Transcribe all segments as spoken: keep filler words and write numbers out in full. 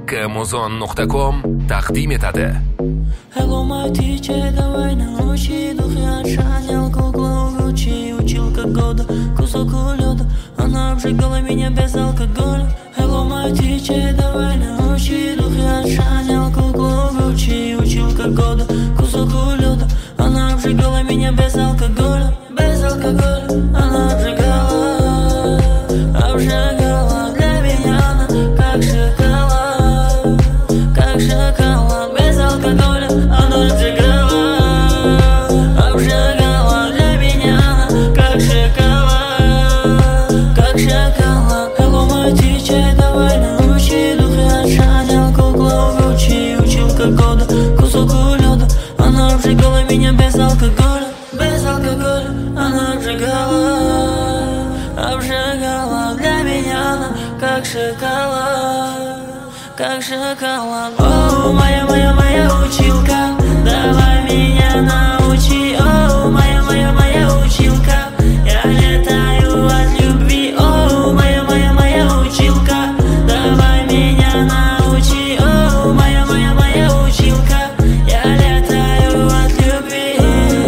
Muzon nuqta com taqdim etadi. Hello my teacher, давай научи, дух я отшанял, кукла учи, училка года, кусок лёда, она обжигала меня без алкоголя. Hello my teacher, давай научи, дух я отшанял, кукла учи, училка года, кусок лёда, она обжигала меня без алкоголя, без алкоголя, она обжигала, обжигала, для меня она как шоколад, как шоколад, без алкоголя. Она обжигала, обжигала, для меня она как шоколад, как шоколад. Hello my teacher, давай научи, дух я отшанял, кукла учи, училка года, кусок лёда, она обжигала меня без алкоголя, без алкоголя. Она обжигала, обжигала, для меня она как шоколад, как шоколад. О, моя, моя, моя училка, давай меня научи. О, моя, моя, моя училка, я летаю от любви. О, моя, моя, моя училка, давай меня научи. О, моя, моя, моя училка, я летаю от любви.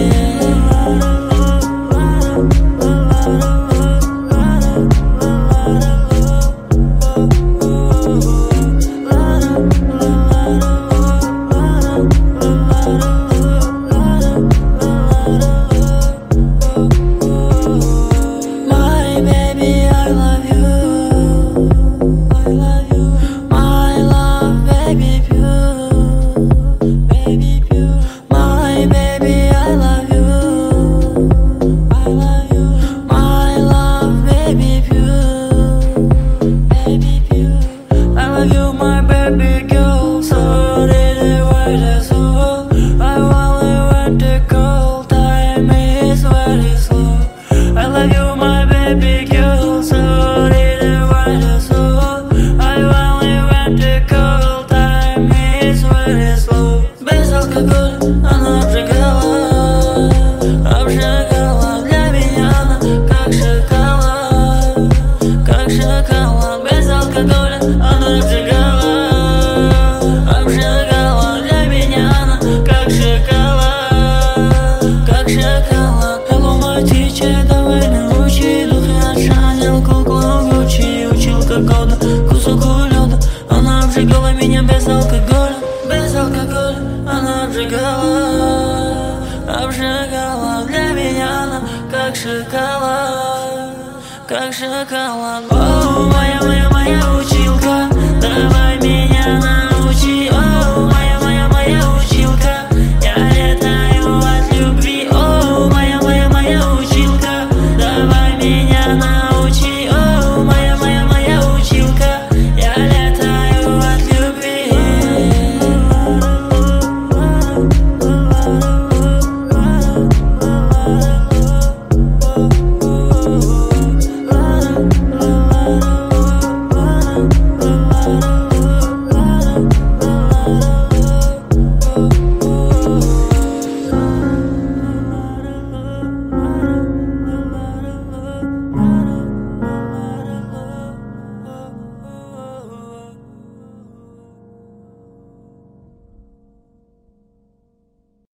Кусок лёда, она обжигала меня без алкоголя, без алкоголя. Она обжигала, обжигала, для меня она как шоколад, как шоколад. О, моя, моя, моя училка.